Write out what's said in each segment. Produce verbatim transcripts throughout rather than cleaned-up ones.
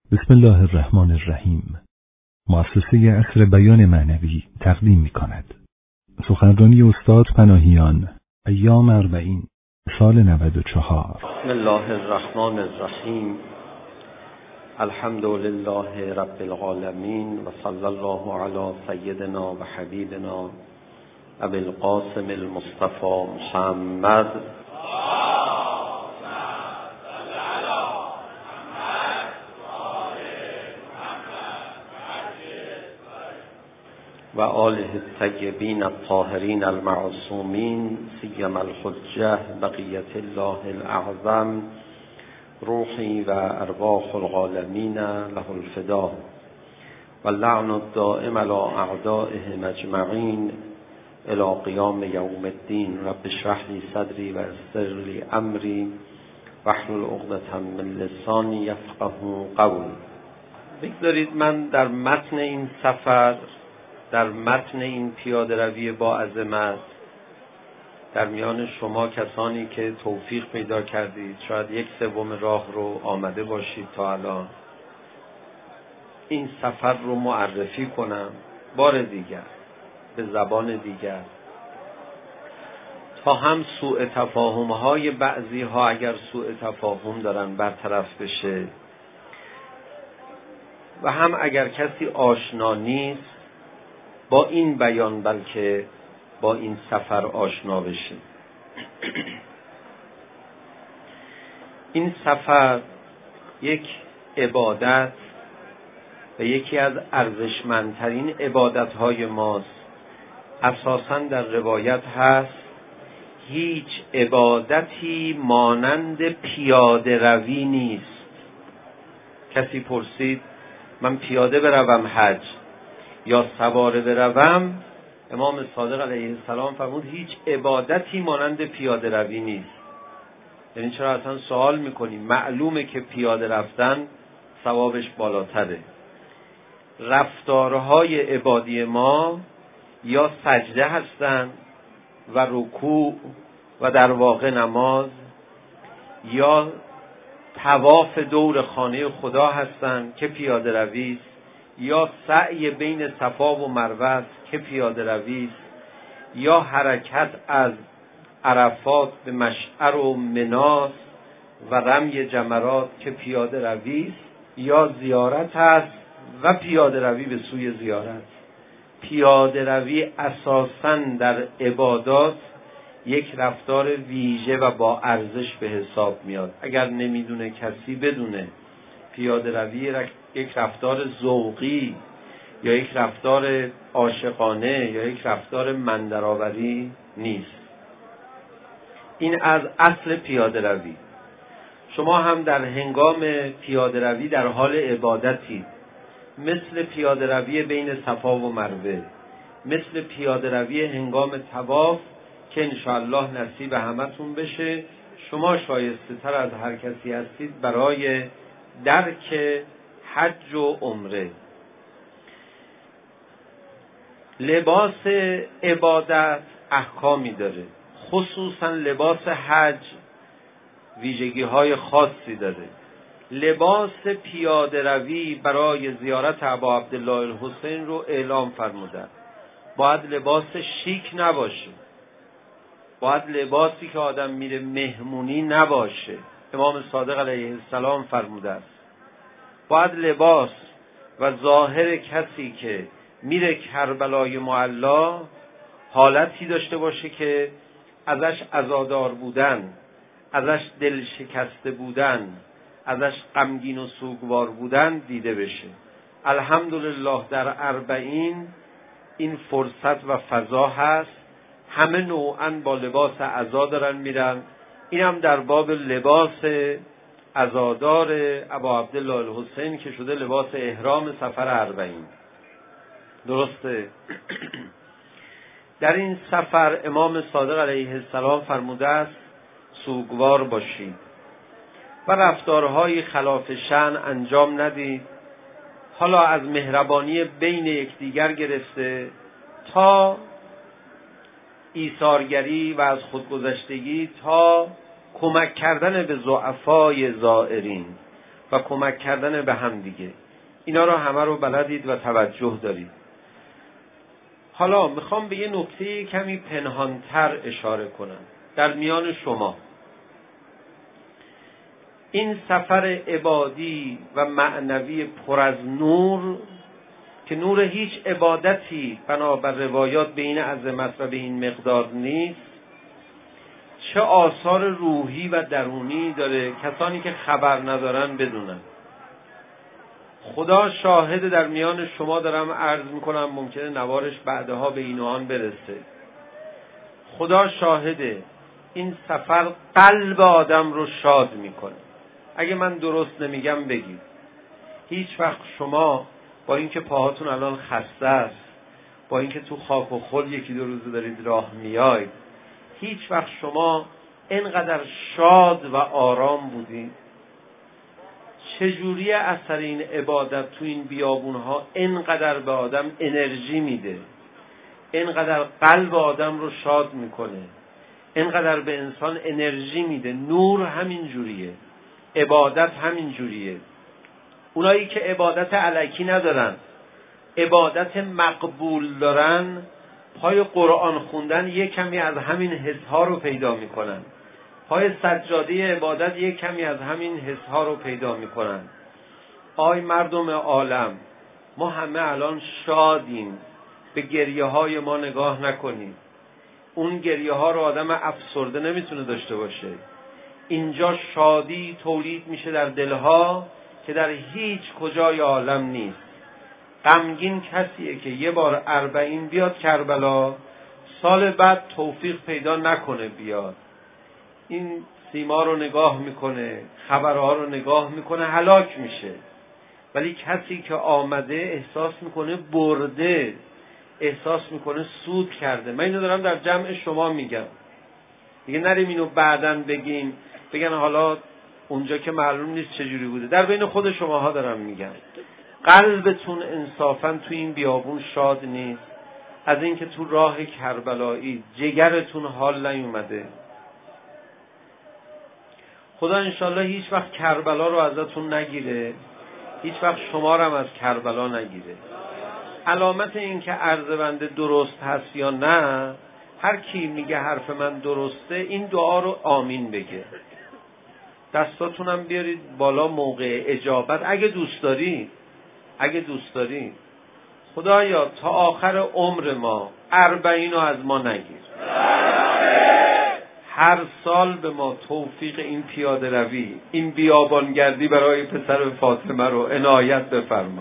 بسم الله الرحمن الرحیم. مؤسسه عصر بیان معنوی تقدیم می کند. سخنرانی استاد پناهیان، ایام اربعین، سال نود و چهار. بسم الله الرحمن الرحیم. الحمد لله رب العالمین و صلی الله علی سیدنا و حبیبنا ابی القاسم المصطفى محمد و آله الطیبین الطاهرین المعصومین سیما الحجة بقیة الله الاعظم روحی و ارواح العالمین له الفدا و اللعن الدائم علی اعدائهم اجمعین الی قیام یوم الدین. رب اشرح لی صدری و یسر لی امری واحلل عقدة من لسانی یفقهوا قولی. بگذارید من در متن این سفر، در متن این پیاده روی با عظمت، در میان شما کسانی که توفیق پیدا کردید شاید یک سوم راه رو آمده باشید تا الان، این سفر رو معرفی کنم بار دیگر به زبان دیگر، تا هم سوء تفاهم های بعضی ها اگر سوء تفاهم دارن برطرف بشه و هم اگر کسی آشنا نیست با این بیان بلکه با این سفر آشنا بشه. این سفر یک عبادت و یکی از ارزشمندترین عبادت‌های ماست. اساساً در روایت هست هیچ عبادتی مانند پیاده روی نیست. کسی پرسید من پیاده بروم حج یا سواره بروم؟ امام صادق علیه السلام فرمود هیچ عبادتی مانند پیاده روی نیست. یعنی چرا اصلا سوال میکنیم؟ معلومه که پیاده رفتن ثوابش بالاتره. رفتارهای عبادی ما یا سجده هستن و رکوع و در واقع نماز، یا طواف دور خانه خدا هستن که پیاده روی است، یا سعی بین صفا و مروه که پیاده روی است، یا حرکت از عرفات به مشعر و مناس و رمی جمرات که پیاده روی است، یا زیارت است و پیاده روی به سوی زیارت. پیاده روی اساساً در عبادات یک رفتار ویژه و با ارزش به حساب میاد. اگر نمیدونه کسی بدونه پیاده روی یک رفتار ذوقی یا یک رفتار عاشقانه یا یک رفتار مندرآوری نیست. این از اصل پیاده روی. شما هم در هنگام پیاده روی در حال عبادتی، مثل پیاده روی بین صفا و مروه، مثل پیاده روی هنگام طواف که انشاءالله نصیب همتون بشه. شما شایسته تر از هر کسی هستید برای درک حج و عمره. لباس عبادت احکامی داره، خصوصا لباس حج ویژگی های خاصی داره. لباس پیاده روی برای زیارت ابا عبدالله الحسین رو اعلام فرمودن. باید لباس شیک نباشه، باید لباسی که آدم میره مهمونی نباشه. امام صادق علیه السلام فرموده است باید لباس و ظاهر کسی که میره کربلای معلا حالتی داشته باشه که ازش عزادار بودن، ازش دل شکسته بودن، ازش غمگین و سوگوار بودن دیده بشه. الحمدلله در اربعین این فرصت و فضا هست. همه نوعاً با لباس عزا دارن میرن. اینم در باب لباس عزادار ابا عبدالله الحسین که شده لباس احرام سفر اربعین. درسته؟ در این سفر امام صادق علیه السلام فرموده است سوگوار باشید و رفتارهای خلاف شأن انجام ندید. حالا از مهربانی بین یکدیگر گرفته تا ایثارگری و از خودگذشتگی تا کمک کردن به ضعفای زائرین. و کمک کردن به هم دیگه. اینا رو همه رو بلدید و توجه دارید. حالا میخوام به یه نکته کمی پنهانتر اشاره کنم در میان شما. این سفر عبادی و معنوی پر از نور که نور هیچ عبادتی بنابر روایات به این عظمت و به این مقدار نیست، چه آثار روحی و درونی داره کسانی که خبر ندارن بدونن. خدا شاهد در میان شما دارم عرض میکنم، ممکنه نوارش بعدها به این و آن برسه. خدا شاهده این سفر قلب آدم رو شاد میکنه. اگه من درست نمیگم بگید. هیچ وقت شما با اینکه پاهاتون الان خسته است، با اینکه تو خاک و خل یکی دو روز دارید راه میاید، هیچ وقت شما اینقدر شاد و آرام بودید؟ چجوری اثر این عبادت تو این بیابونها اینقدر به آدم انرژی میده، اینقدر قلب آدم رو شاد میکنه، اینقدر به انسان انرژی میده. نور همین جوریه، عبادت همین جوریه. اونایی که عبادت الکی ندارن، عبادت مقبول دارن، پای قرآن خوندن یک کمی از همین حسها رو پیدا میکنن. پای سجاده عبادت یک کمی از همین حسها رو پیدا میکنن. آی مردم عالم، ما همه الان شادیم، به گریه های ما نگاه نکنید. اون گریه ها رو آدم افسرده نمیتونه داشته باشه. اینجا شادی تولید میشه در دلها که در هیچ کجای عالم نیست. غمگین کسیه که یه بار اربعین بیاد کربلا، سال بعد توفیق پیدا نکنه بیاد. این سیما رو نگاه میکنه، خبرها رو نگاه میکنه، هلاک میشه. ولی کسی که آمده احساس میکنه برده، احساس میکنه سود کرده. من اینو دارم در جمع شما میگم، دیگه نریم اینو بعدن بگیم بگن حالا اونجا که معلوم نیست چجوری بوده. در بین خود شماها دارم میگم، قلبتون انصافا تو این بیابون شاد نیست از اینکه تو راه کربلایی جگرتون حال نیومده؟ خدا انشالله هیچ وقت کربلا رو ازتون نگیره، هیچ وقت شما رو هم از کربلا نگیره. علامت این که عرض بنده درست هست یا نه، هر کی میگه حرف من درسته این دعا رو آمین بگه. دستاتونم بیارید بالا موقع اجابت اگه دوست دارید. اگه دوست دارید خدایا تا آخر عمر ما اربعین رو از ما نگیر. هر سال به ما توفیق این پیاده روی، این بیابانگردی برای پسر فاطمه رو عنایت بفرما.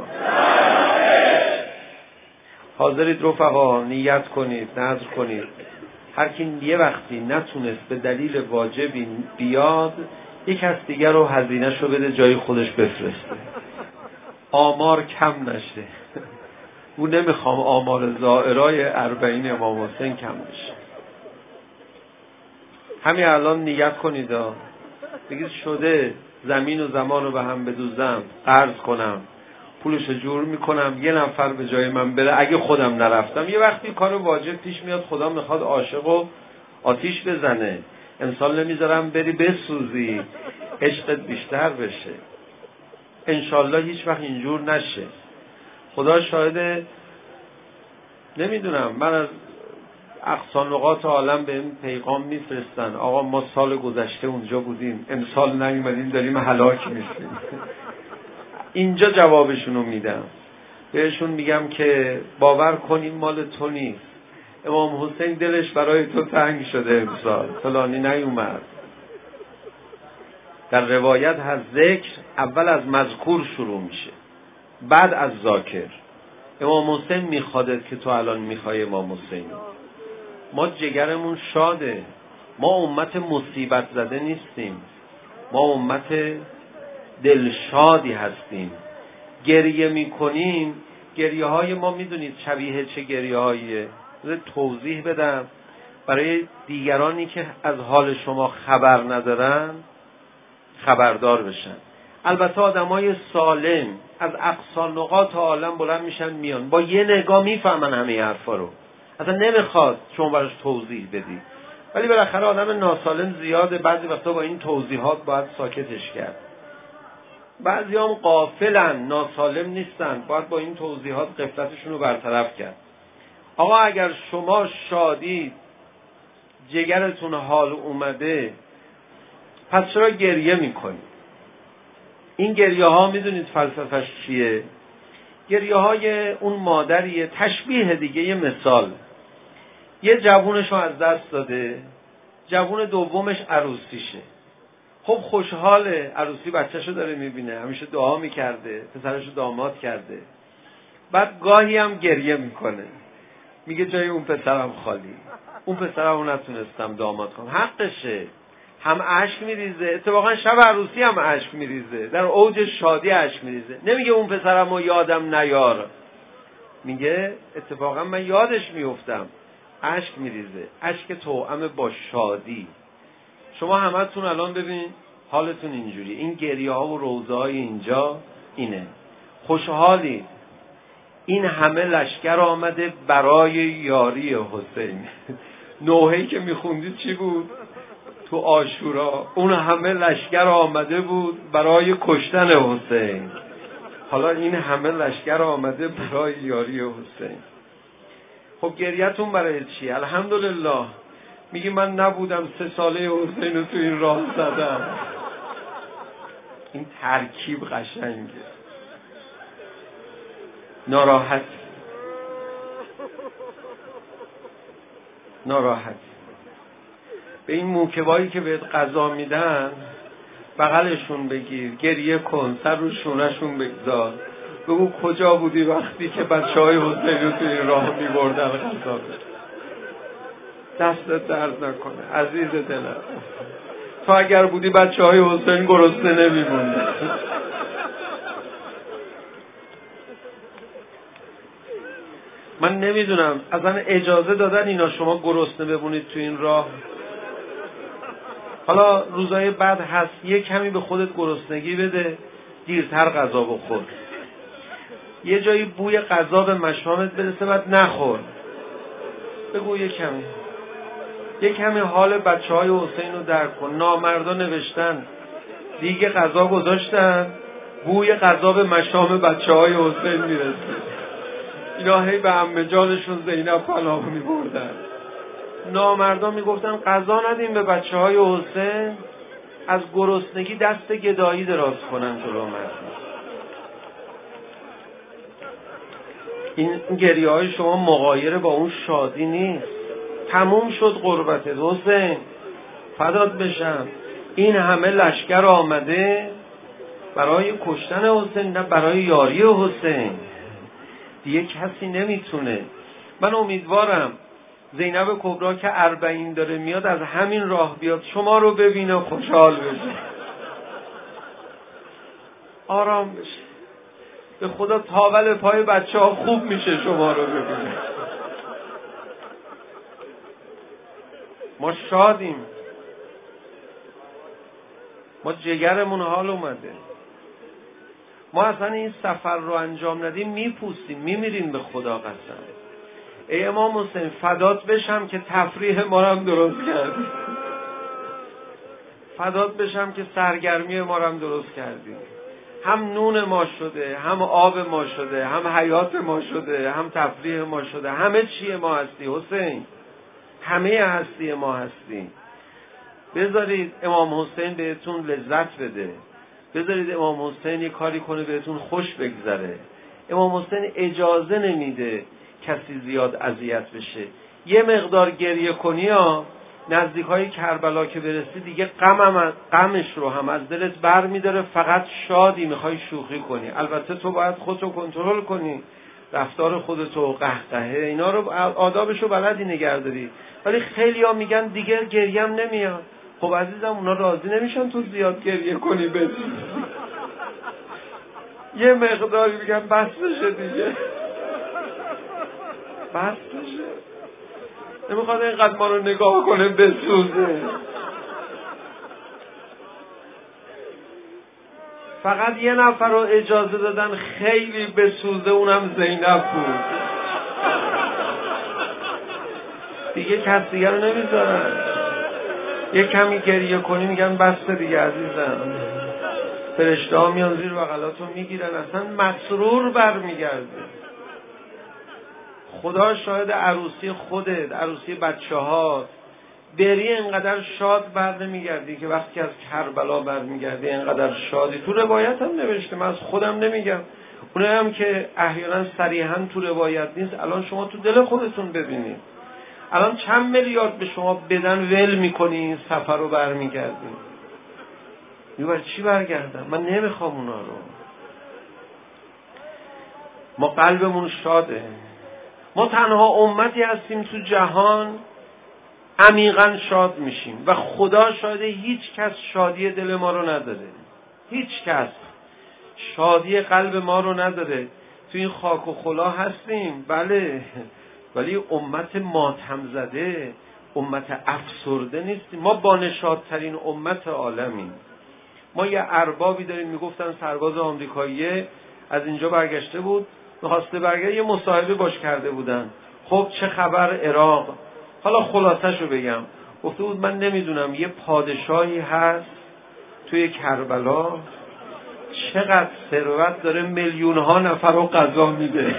حاضرید رفقا نیت کنید، نذر کنید. هر کی یه وقتی نتونست به دلیل واجبی بیاد، یک از دیگر رو هزینه شو بده جای خودش بفرسته. آمار کم نشه. او نمیخوام آمار زائرای اربعین امام حسین کم بشه. همین الان نیت کنید بگید شده زمین و زمان رو به هم بدوزم، قرض کنم، پولش رو جور میکنم، یه نفر به جای من بره اگه خودم نرفتم. یه وقتی کار واجب پیش میاد، خدا میخواد عاشق و آتیش بزنه، انسان نمیذارم بری بسوزی، عشقت بیشتر بشه. انشالله هیچ وقت اینجور نشه. خدا شاهده، نمیدونم، من از اقصا نقاط عالم به این پیغام میفرستن آقا ما سال گذشته اونجا بودیم، امسال نیومدیم، داریم هلاک میشیم. اینجا جوابشونو میدم، بهشون میگم که باور کنیم مال تو نیست، امام حسین دلش برای تو تنگ شده امسال، فلانی نیومد. در روایت هست ذکر اول از مذکور شروع میشه، بعد از ذاکر. امام حسین میخوادت که تو الان میخوای امام حسین. ما جگرمون شاده، ما امت مصیبت زده نیستیم، ما امت دلشادی هستیم. گریه میکنیم، گریه های ما میدونید شبیه چه گریه هاییه؟ توضیح بدم برای دیگرانی که از حال شما خبر ندارن خبردار بشن. البته آدمای سالم از اقصا نقاط عالم بلند میشن میان، با یه نگاه میفهمن همه حرفا رو، اصلا نمیخواد شما براش توضیح بدی. ولی بالاخره آدم ناسالم زیاده، بعضی وقتا با این توضیحات باید ساکتش کرد. بعضی هم غافلن، ناسالم نیستن، باید با این توضیحات غفلتشون رو برطرف کرد. آقا اگر شما شادید، جگرتون حال اومده، پس چرا گریه میکنید؟ این گریه ها میدونید فلسفهش چیه؟ گریه های اون مادریه، تشبیه دیگه، یه مثال. یه جوونشو از دست داده، جوون دومش عروسیشه. خب خوشحاله، عروسی بچهشو داره میبینه، همیشه دعا میکرده، پسرشو داماد کرده. بعد گاهی هم گریه میکنه، میگه جای اون پسرم خالی، اون پسرم نتونستم داماد کنم. حقشه، هم اشک میریزه، اتفاقا شب عروسی هم اشک میریزه، در اوج شادی اشک میریزه. نمیگه اون پسرمو یادم نیار، میگه اتفاقا من یادش میافتم، اشک میریزه، اشک توأم با شادی. شما همتون الان ببین حالتون اینجوری، این گریه ها و روزه های اینجا اینه، خوشحالید. این همه لشکر آمده برای یاری حسین. نوحه‌ای که میخوندید چی بود تو عاشورا؟ اون همه لشکر آمده بود برای کشتن حسین. حالا این همه لشکر آمده برای یاری حسین. خب گریتون برای چی؟ الحمدلله میگی من نبودم سه ساله حسین رو تو این راه زدم. این ترکیب قشنگه. ناراحت ناراحت به این موکبایی که بهت غذا میدن بغلشون بگیر، گریه کن، سر رو شونهشون بگذار، بگو کجا بودی وقتی که بچه های حسین رو تو این راه میبردن غذا بده. دستت درد نکنه عزیز دلم، تو اگر بودی بچه های حسین گرسنه نمیموندن. من نمیدونم اصلا اجازه دادن اینا شما گرسنه بمونید تو این راه؟ حالا روزای بعد هست یه کمی به خودت گرسنگی بده، دیرتر غذا بخور. یه جایی بوی غذا به مشامت برسه بعد نخور، بگو یه کمی یه کمی حال بچه های حسین رو درک کن. نامردا نوشتن دیگه غذا گذاشتن، بوی غذا به مشام بچه های حسین میرسه. اینا هی به عمه جانشون زینب پناه میبردن. نامردا میگفتن غذا ندیم به بچه های حسین، از گرسنگی دست گدایی دراز کنن جلو مردم. این گریه های شما مغایر با اون شادی نیست. تموم شد قربت حسین، فدات بشم. این همه لشکر آمده برای کشتن حسین، نه برای یاری حسین. دیگه کسی نمیتونه. من امیدوارم زینب کبرا که اربعین داره میاد از همین راه بیاد، شما رو ببینه خوشحال بشه، آرام بشه. به خدا تاول پای بچه ها خوب میشه شما رو ببینه. ما شادیم، ما جگرمون حال اومده. ما اصلا این سفر رو انجام ندیم میپوستیم، میمیریم به خدا قسم. ای امام حسین فدات بشم که تفریح ما رو هم درست کردی، فدات بشم که سرگرمی ما رو هم درست کردی. هم نون ما شده، هم آب ما شده، هم حیات ما شده، هم تفریح ما شده، همه چی ما هستی حسین، همه هستی ما هستی. بذارید امام حسین بهتون لذت بده، بذارید امام حسین یه کاری کنه بهتون خوش بگذره. امام حسین اجازه نمیده کسی زیاد اذیت بشه. یه مقدار گریه کنی ها، نزدیکای کربلا که برسی دیگه غمم غمش رو هم از دلت بر میداره، فقط شادی میخوای شوخی کنی. البته تو باید خودتو کنترل کنی، رفتار خودتو، قهقهه اینا رو آدابشو بلدی نگهداری. ولی خیلی‌ها میگن دیگه گریم نمیاد. خب عزیزم اونا راضی نمیشن تو زیاد گریه کنی بس. یه مقداری میگن بس بشه دیگه، بس بشه. نمیخواد اینقدر ما رو نگاه کنه بسوزه. فقط یه نفر رو اجازه دادن خیلی بسوزه، اونم زینب بود. دیگه کس دیگه رو نمیذارن. یه کمی گریه کنی میگن بس دیگه عزیزم. فرشته ها میان زیر بغلاتو میگیرن، اصلا مسرور برمیگرده. خدا شاهد عروسی خودت، عروسی بچه ها، بری اینقدر شاد بر نمیگردی که وقتی از کربلا برمیگردی اینقدر شادی. تو روایت هم نوشته، من از خودم نمیگم، اونه هم که احیانا صریحا تو روایت نیست. الان شما تو دل خودتون ببینید، الان چند میلیارد به شما بدن ول میکنی این سفر رو برمیگردی. میگه چی برگردم؟ من نمیخوام اونا رو. ما قلبمون شاده، ما تنها امتی هستیم تو جهان عمیقاً شاد میشیم و خدا شاده هیچ کس شادی دل ما رو نداره، هیچ کس شادی قلب ما رو نداره. تو این خاک و خلا هستیم بله، ولی امت ماتم زده، امت افسرده نیستیم. ما بانشادترین امت عالمیم. ما یه اربابی داریم، میگفتن سرباز آمریکاییه از اینجا برگشته بود، میخواسته برگرده، یه مصاحبه باش کرده بودن. خب چه خبر عراق؟ حالا خلاصه‌شو بگم، گفته بود من نمیدونم یه پادشاهی هست توی کربلا چقدر ثروت داره، میلیون ها نفر رو غذا میده،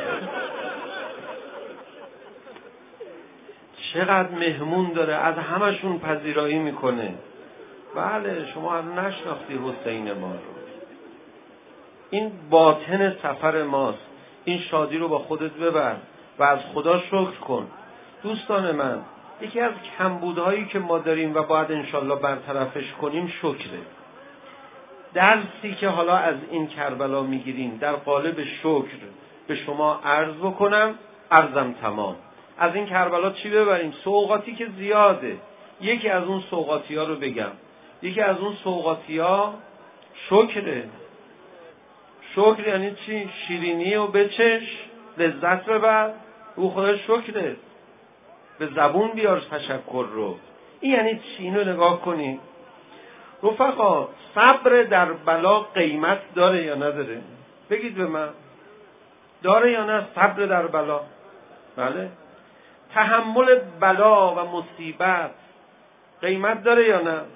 چقدر مهمون داره، از همشون پذیرایی میکنه. بله شما هم نشناختی حسین ما رو. این باطن سفر ماست. این شادی رو با خودت ببر و از خدا شکر کن. دوستان من، یکی از کمبودهایی که ما داریم و باید انشالله برطرفش کنیم شکره. درسی که حالا از این کربلا میگیریم در قالب شکر به شما عرض بکنم، عرضم تمام. از این کربلا چی ببریم؟ سوغاتی که زیاده. یکی از اون سوغاتی ها رو بگم. یکی از اون سوغاتی ها شکره. شکر یعنی چی؟ شیرینی و بچش، لذت ببر، او خدا شکره. به زبون بیار تشکر رو. این یعنی چی؟ اینو نگاه کنید رفقا. صبر در بلا قیمت داره یا نداره؟ بگید به من، داره یا نه صبر در بلا؟ بله. تحمل بلا و مصیبت قیمت داره یا نه؟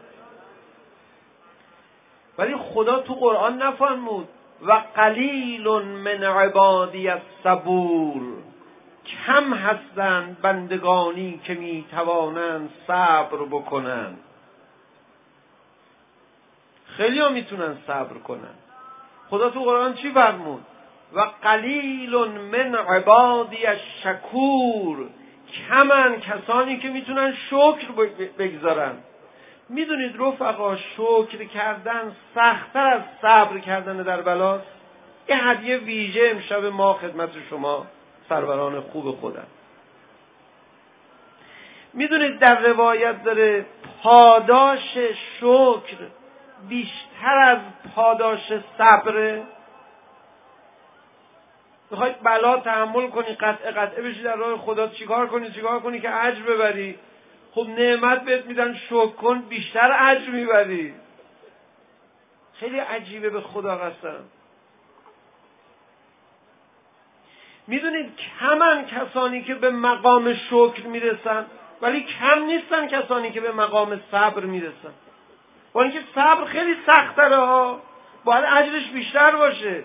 ولی خدا تو قرآن نفرمود و قلیل من عبادی الصبور، کم هستند بندگانی که میتوانند صبر بکنند. خیلی ها میتونن صبر کنن. خدا تو قرآن چی فرمود؟ و قلیل من عبادی الشکور، کمن کسانی که میتونن شکر بگذارن. میدونید رفقا شکر کردن سخت‌تر از صبر کردن در بلاست. یه هدیه ویژه امشب ما خدمت شما سروران خوب خودم. میدونید در روایت داره پاداش شکر بیشتر از پاداش صبره. میخواید بلا تحمل کنی، قطعه قطعه بشی در راه خدا، چیکار کنی چیکار کنی که اجر ببری؟ خب نعمت بهت میدن، شکر کن، بیشتر اجر میبری. خیلی عجیبه به خدا قسم. میدونید کمن کسانی که به مقام شکر میرسن، ولی کم نیستن کسانی که به مقام صبر میرسن. با اینکه صبر خیلی سخت‌تره ها، باید اجرش بیشتر باشه.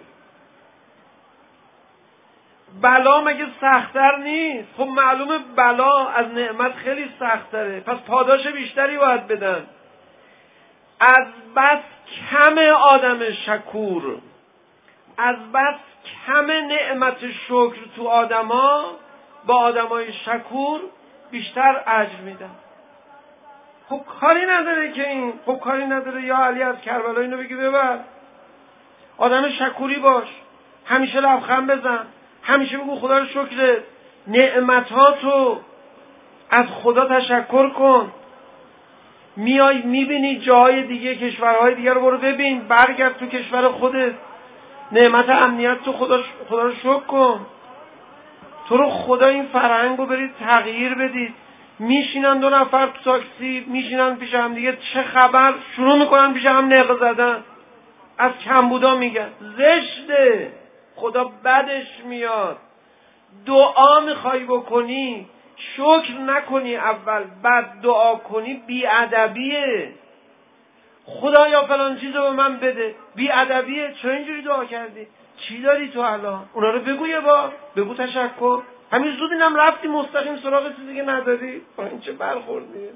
بلا مگه سخت‌تر نیست؟ خب معلومه بلا از نعمت خیلی سخت‌تره، پس پاداش بیشتری باید بدن. از بس کم آدم شکور، از بس کم نعمت شکر تو آدما، با آدمای شکور بیشتر اجر میدن. خب کاری نداره که این، خب کاری نداره یا علی از کربلا اینو بگی ببر. آدم شکوری باش، همیشه لبخند بزن، همیشه بگو خدا رو شکر، نعمتاتو از خدا تشکر کن. میای میبینی جای دیگه، کشورهای دیگه رو برو ببین، برگرد تو کشور خودت، نعمت امنیت تو خدا خدا رو شکر کن. تو رو خدا این فرهنگ رو برید تغییر بدید. میشینن دو نفر تو تاکسی، میشینن پیش هم دیگه، چه خبر؟ شروع میکنن پیش هم نقه زدن، از کمبودا میگن. زشته، خدا بدش میاد. دعا میخوای بکنی شکر نکنی اول، بعد دعا کنی بیادبیه. خدایا فلان چیزو به من بده. بی ادبیه، چرا اینجوری دعا کردی؟ چی داری تو الان؟ اونا رو بگو یه بار، بگو تشکر. همین زود اینم رفتی مستقیم سراغ چیزی که نداری. این چه برخوردیه؟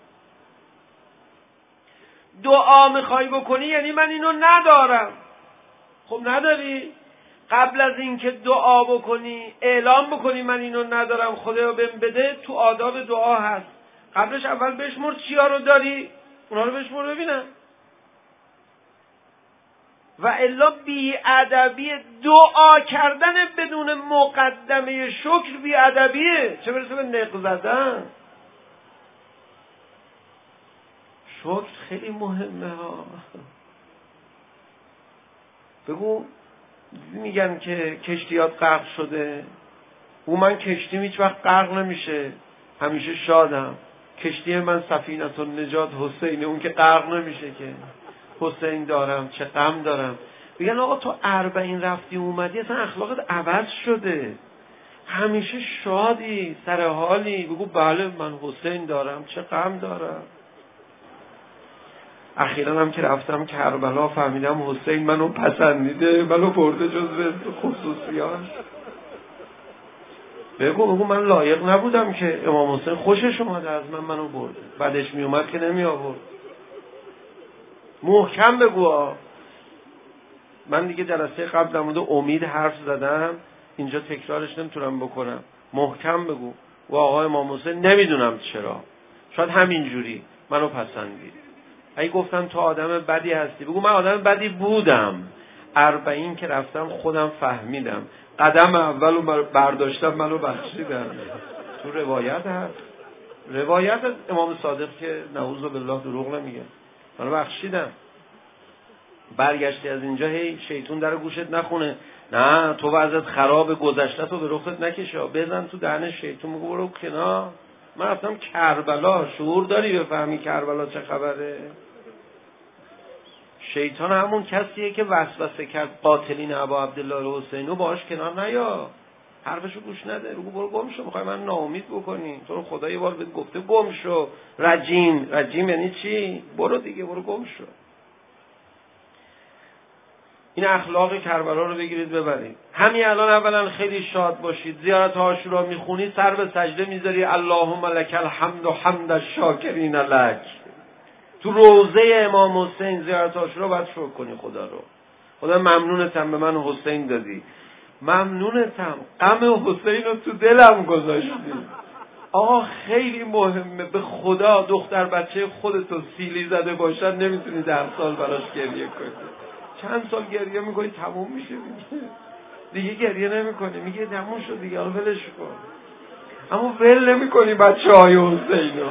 دعا میخوای بکنی یعنی من اینو ندارم. خب نداری؟ قبل از اینکه دعا بکنی اعلام بکنی من اینو ندارم خدایا بهم بده، تو آداب دعا هست. قبلش اول بشمر چیا رو داری، اونا رو بشمر ببینم. و الا بی ادبی دعا کردن بدون مقدمه شکر بی ادبیه، چه برسه به نق زدن. شکر خیلی مهمه ها. بگو میگن که کشتیات غرق شده، او من کشتیم هیچ وقت غرق نمیشه، همیشه شادم. کشتی من سفینه النجات حسین، اون که غرق نمیشه که. حسین دارم چه غم دارم. بگن آقا تو اربعین رفتی اومدی اصلا اخلاقت عوض شده، همیشه شادی سر حالی. بگو بله من حسین دارم چه غم دارم. اخیراً هم که رفتم کربلا فهمیدم حسین منو پسندیده، منو برده جزو خصوصیات. بگو بگو من لایق نبودم که امام حسین خوشش اومده از من منو برده، بعدش می اومد که نمی آورد. محکم بگو آه. من دیگه جلسه قبل در مورد امید حرف زدم، اینجا تکرارش نمیتونم بکنم. محکم بگو و آقا امام حسین نمیدونم چرا، شاید همینجوری منو پسندید. اگه گفتم تو آدم بدی هستی، بگو من آدم بدی بودم، اربعین که رفتم خودم فهمیدم، قدم اولو برداشتم منو بخشیدم. تو روایت هست، روایت از امام صادق که نعوذ بالله دروغ نمیگه، منو بخشیدم. برگشتی از اینجا هی شیطون در گوشت نخونه، نه تو وضعت خراب، گذشته تو به رختت نکشه، بزن تو دهن شیطون، میگه برو کنار. من رفتم کربلا، شعور داری بفهمی کربلا چه خبره؟ شیطان همون کسیه که وسوسه کرد قاتلین ابا عبدالله حسینو باهاش کنار نیا، حرفشو گوش نده، بگو برو گم شو، میخوای من ناامید بکنی؟ تو رو خدا یه بار بهت گفته گم شو. رجیم، رجیم یعنی چی؟ برو دیگه، برو گم شو. این اخلاق کربلا رو بگیرید ببرید. همین الان اولا خیلی شاد باشید، زیارت عاشورا میخونید سر به سجده میذاری اللهم لک الحمد و حمد الشاکرین لک. تو روضه امام حسین زیارت عاشورا باید شکر کنی خدا رو. خدا ممنونتم به من حسین دادی، ممنونتم غم حسین رو تو دلم گذاشتی. آقا خیلی مهمه، به خدا دختر بچه خودتو سیلی زده باشد نمیتونی ده سال براش گریه کنی. چند سال گریه میکنی تموم میشه دیگه، دیگه گریه نمیکنی، میگه تموم شد دیگه، حالا ولش کن. اما ول نمیکنی بچه های حسینو.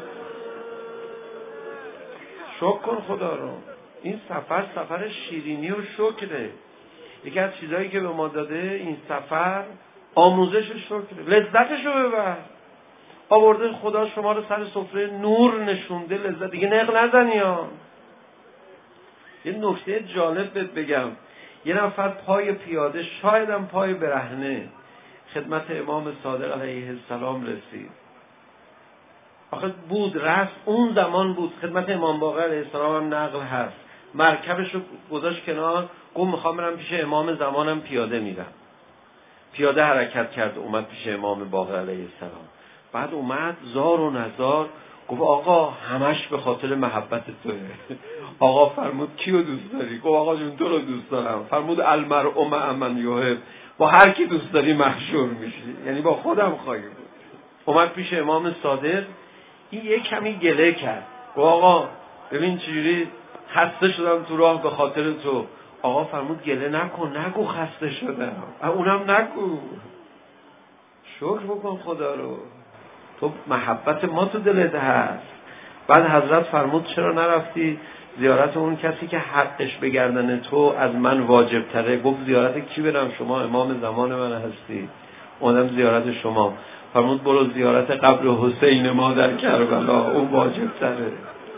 شکر کن خدا رو. این سفر سفر شیرینی و شکره. یکی از چیزایی که به ما داده این سفر آموزش و شکره. لذتشو ببر. آورده خدا شما رو سر سفره نور نشونده، لذت دیگه نق نزنی ها. یه نکته جالب بهت بگم، یه نفر پای پیاده، شایدم پای برهنه، خدمت امام صادق علیه السلام رسید. آخه بود رفت، اون زمان بود، خدمت امام باقر علیه السلام هم نقل هست، مرکبش رو گذاشت کنار، گفت میخوام برم پیش امام زمانم، پیاده میرم. پیاده حرکت کرد، اومد پیش امام باقر علیه السلام. بعد اومد زار و نزار، گفت آقا همش به خاطر محبت توه. آقا فرمود کیو دوست داری؟ گفت آقا جون تو رو دوست دارم. فرمود المرء مع من یحب، با هر کی دوست داری محشور میشی، یعنی با خودم خواهی بود. اومد پیش امام صادق، این یک کمی گله کرد، گفت آقا ببین چجوری خسته شدم تو راه به خاطر تو. آقا فرمود گله نکن، نگو خسته شدم، اونم نگو، شکر بکن خدا رو، تو محبت ما تو دلت هست. بعد حضرت فرمود چرا نرفتی زیارت اون کسی که حقش به گردن تو از من واجب تره؟ گفت زیارت کی برم؟ شما امام زمان من هستی، اونم زیارت شما. فرمود برو زیارت قبر حسین ما در کربلا، اون واجب تره.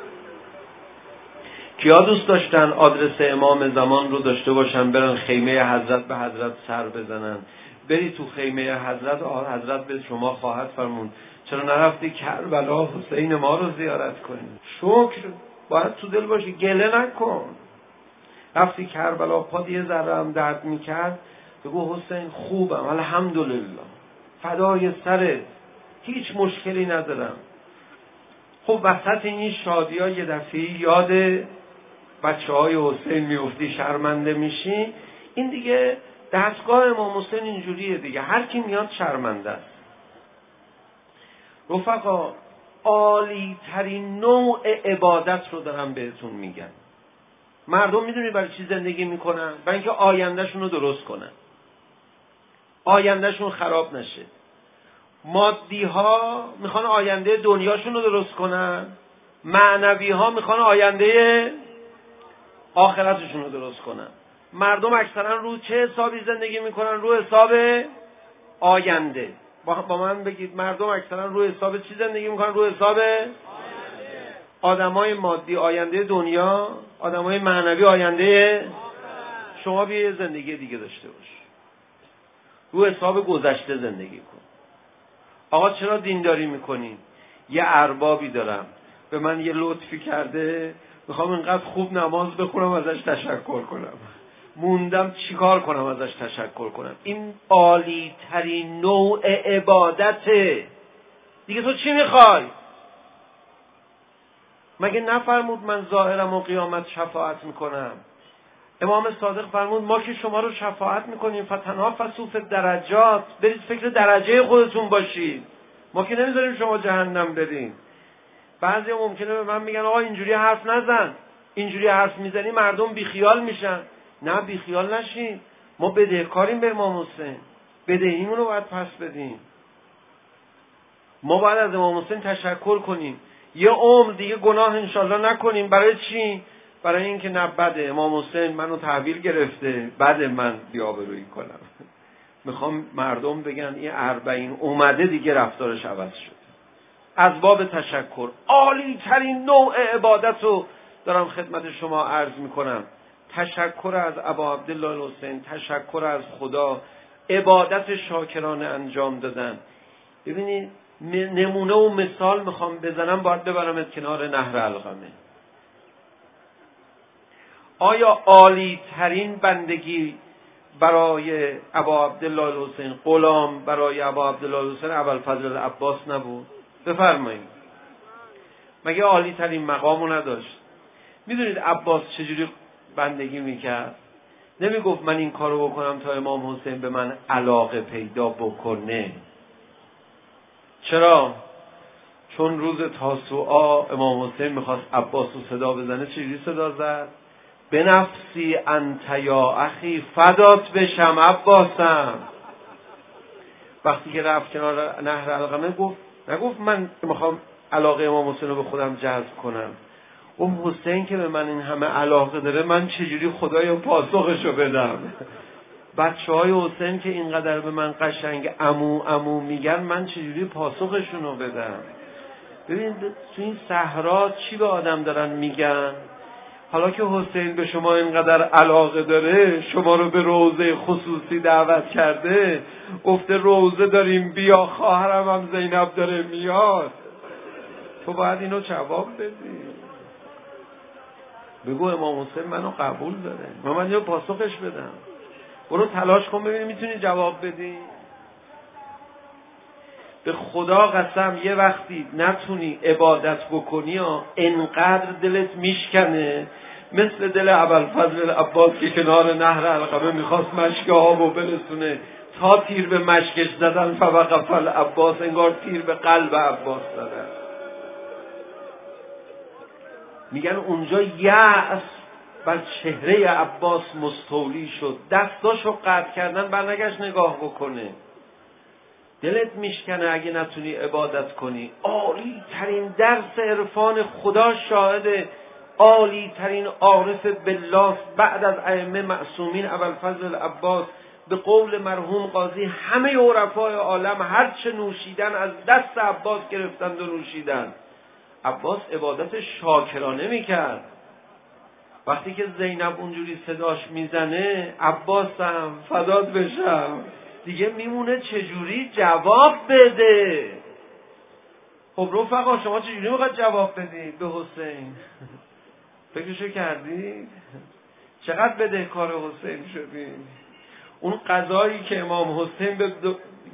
کیا دوست داشتن آدرس امام زمان رو داشته باشن، برن خیمه حضرت به حضرت سر بزنن؟ بری تو خیمه حضرت، حضرت به شما خواهد فرمود چرا نرفتی کربلا حسین ما رو زیارت کنی؟ شکر. باید تو دل باشی، گله نکن. رفتی کربلا پاد یه ذره هم درد میکرد، بگو حسین خوبم الحمدلله، فدای سرت، هیچ مشکلی ندارم. خب وسط این شادی ها یه دفعه یاد بچه های حسین میفتی، شرمنده میشی. این دیگه دستگاه امام حسین اینجوریه دیگه، هر کی میاد شرمنده است. رفقا عالی ترین نوع عبادت رو دارم بهتون میگم. مردم میدونی برای چی زندگی میکنن؟ برای اینکه آیندهشون رو درست کنن، آیندهشون خراب نشه. مادی ها میخوان آینده دنیاشون رو درست کنن، معنوی ها میخوان آینده آخرتشون رو درست کنن. مردم اکثرا رو چه حسابی زندگی میکنن؟ رو حساب آینده. با من بگید، مردم اکثرا رو حساب چی زندگی میکنن؟ رو حساب آدمای مادی آینده دنیا، آدمای معنوی آینده. شما بیا زندگی دیگه داشته باش، رو حساب گذشته زندگی کن. آقا چرا دینداری میکنی؟ یه اربابی دارم به من یه لطفی کرده، میخوام اینقدر خوب نماز بخونم ازش تشکر کنم، موندم چیکار کنم ازش تشکر کنم. این عالی ترین نوع عبادته دیگه. تو چی میخوای؟ مگه نفرمود من ظاهرم و قیامت شفاعت میکنم؟ امام صادق فرمود ما که شما رو شفاعت میکنیم فتنافسوا فی الدرجات، برید فکر درجه خودتون باشید، ما که نمیذاریم شما جهنم برین. بعضی ممکنه به من میگن آقا اینجوری حرف نزن، اینجوری حرف میزنی مردم بیخیال میشن. نه بیخیال نشین، ما بدهکاریم به امام حسین، بدهیمون رو باید پس بدیم. ما باید از امام حسین تشکر کنیم، یه عمر دیگه گناه انشالله نکنیم. برای چی؟ برای اینکه نه بده امام حسین منو تحویل گرفته، بده من بی‌آبرویی کنم. میخوام مردم بگن این اربعین اومده دیگه رفتارش عوض شد. از باب تشکر عالی ترین نوع عبادت رو دارم خدمت شما عرض میکنم. تشکر از ابا عبدالله الحسین، تشکر از خدا، عبادت شاکرانه انجام دادن. ببینید نمونه و مثال میخوام بزنم، باید ببرمت کنار نهر علقمه. آیا عالی ترین بندگی برای ابا عبدالله الحسین، غلام برای ابا عبدالله الحسین ابوالفضل العباس نبود؟ بفرمایید، مگه عالی ترین مقامو نداشت؟ میدونید عباس چجوری بندگی میکرد؟ نمیگفت من این کارو بکنم تا امام حسین به من علاقه پیدا بکنه. چرا؟ چون روز تاسوعا امام حسین میخواست عباس رو صدا بزنه. چجوری صدا زد؟ به نفسی انت یا اخی، فدات بشم عباسم. وقتی که رفت کنار نهر علقمه گفت، نگفت من میخوام علاقه امام حسین رو به خودم جذب کنم، گفت حسین که به من این همه علاقه داره، من چجوری خدایا پاسخشو بدم؟ بچه های حسین که اینقدر به من قشنگ عمو عمو میگن، من چجوری پاسخشونو بدم؟ ببین تو این صحرا چی به آدم دارن میگن؟ حالا که حسین به شما اینقدر علاقه داره، شما رو به روضه خصوصی دعوت کرده، گفته روضه داریم بیا، خواهرم هم زینب داره میاد، تو باید اینو جواب بدی. بگو امام حسین منو قبول داره، من من اینو پاسخش بدم. برو تلاش کن ببین میتونی جواب بدی. به خدا قسم یه وقتی نتونی عبادت بکنی ها، انقدر دلت میشکنه مثل دل ابوالفضل العباس که کنار نهر علقمه میخواست مشک آبو برسونه، تا تیر به مشکش زدن فوقف العباس، انگار تیر به قلب عباس زدن. میگن اونجا یأس بر چهره عباس مستولی شد، دستاشو قطع کردن، برنگشت نگاه بکنه. دلت میشکنه اگه نتونی عبادت کنی. عالی ترین درس عرفان، خدا شاهده، عالی ترین عارف بالله بعد از ائمه معصومین ابوالفضل العباس، به قول مرحوم قاضی همه عرفای عالم هر چه نوشیدن از دست عباس گرفتند و نوشیدن. عباس عبادت شاکرانه میکرد. وقتی که زینب اونجوری صداش میزنه، عباسم فدات بشم، دیگه میمونه چجوری جواب بده. خب رفقا شما چجوری میخواد جواب بدید به حسین؟ فکرشو کردید؟ چقدر بدهکار حسین شدیم؟ اون قضایی که امام حسین به دو...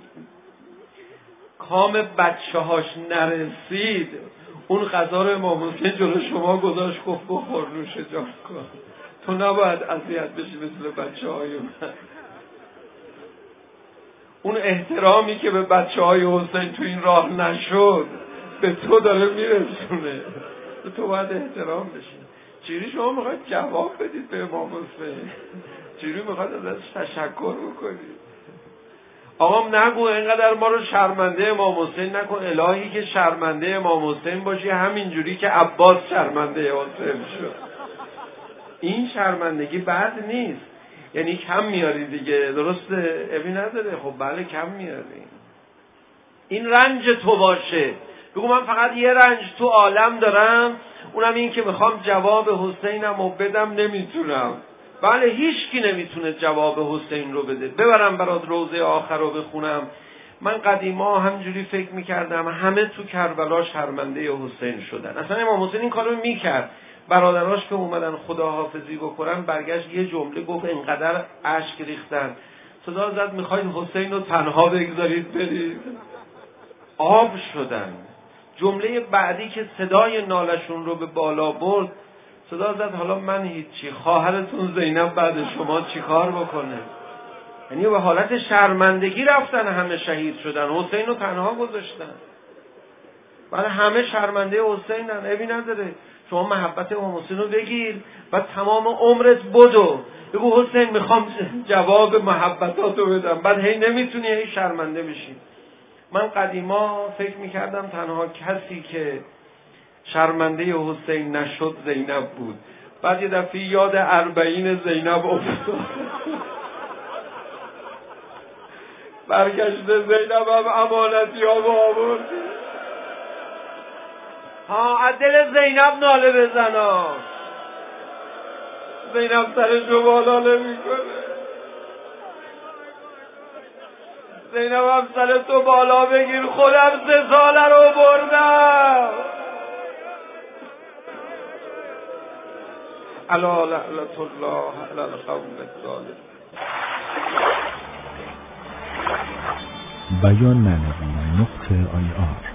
کام بچه هاش نرسید، اون قضا رو امام حسین جلو شما گذاشت، گفت بخور نوش جان کن، تو نباید اذیت بشی مثل بچه های من. اون احترامی که به بچه های حسین تو این راه نشد به تو داره میرسونه، تو باید احترام بشی. چیری شما میخواید جواب بدید به امام حسین؟ چیری میخواید ازش تشکر بکنید؟ آقا نگو اینقدر ما رو شرمنده امام حسین نکن. الهی که شرمنده امام حسین باشی همینجوری که عباس شرمنده حسین شد. این شرمندگی بد نیست، یعنی کم میاری دیگه، درسته؟ ابی نداره. خب بله کم میاری. این رنج تو باشه. بگو من فقط یه رنج تو عالم دارم، اونم این که میخوام جواب حسینم رو بدم نمیتونم. بله هیچ کی نمیتونه جواب حسین رو بده. ببرم برات روزه آخر رو بخونم. من قدیما همجوری فکر میکردم همه تو کربلا شرمنده حسین شدن. اصلا امام حسین این کارو میکرد. برادراش که اومدن خداحافظی بکنن برگشت یه جمله گفت انقدر اشک ریختن. صدا زد میخواید حسین رو تنها بگذارید برید؟ آب شدن. جمله بعدی که صدای نالشون رو به بالا برد، صدا زد حالا من هیچی، خواهرتون زینب بعد شما چی کار بکنه؟ یعنی به حالت شرمندگی رفتن، همه شهید شدن، حسین رو تنها گذاشتن. بعد همه شرمنده حسینن. ابی نداره. شما محبت امام حسین رو بگیر و تمام عمرت بدو بگو حسین میخوام جواب محبتاتو بدم، بعد هی نمیتونی هی شرمنده بشی. من قدیما فکر میکردم تنها کسی که شرمنده حسین نشد زینب بود. بعد یه دفعه یاد اربعین زینب افتاد. برگشته زینب هم امانتی ها با آورد. ها از دل زینب ناله بزنا. زینب سرشو بالا نمیکنه. زینب هم سر تو بالا بگیر، خودم سه ساله رو بردم. الا لعنت الله علی القوم الظالمین. بیان معنوی نقطه آی آر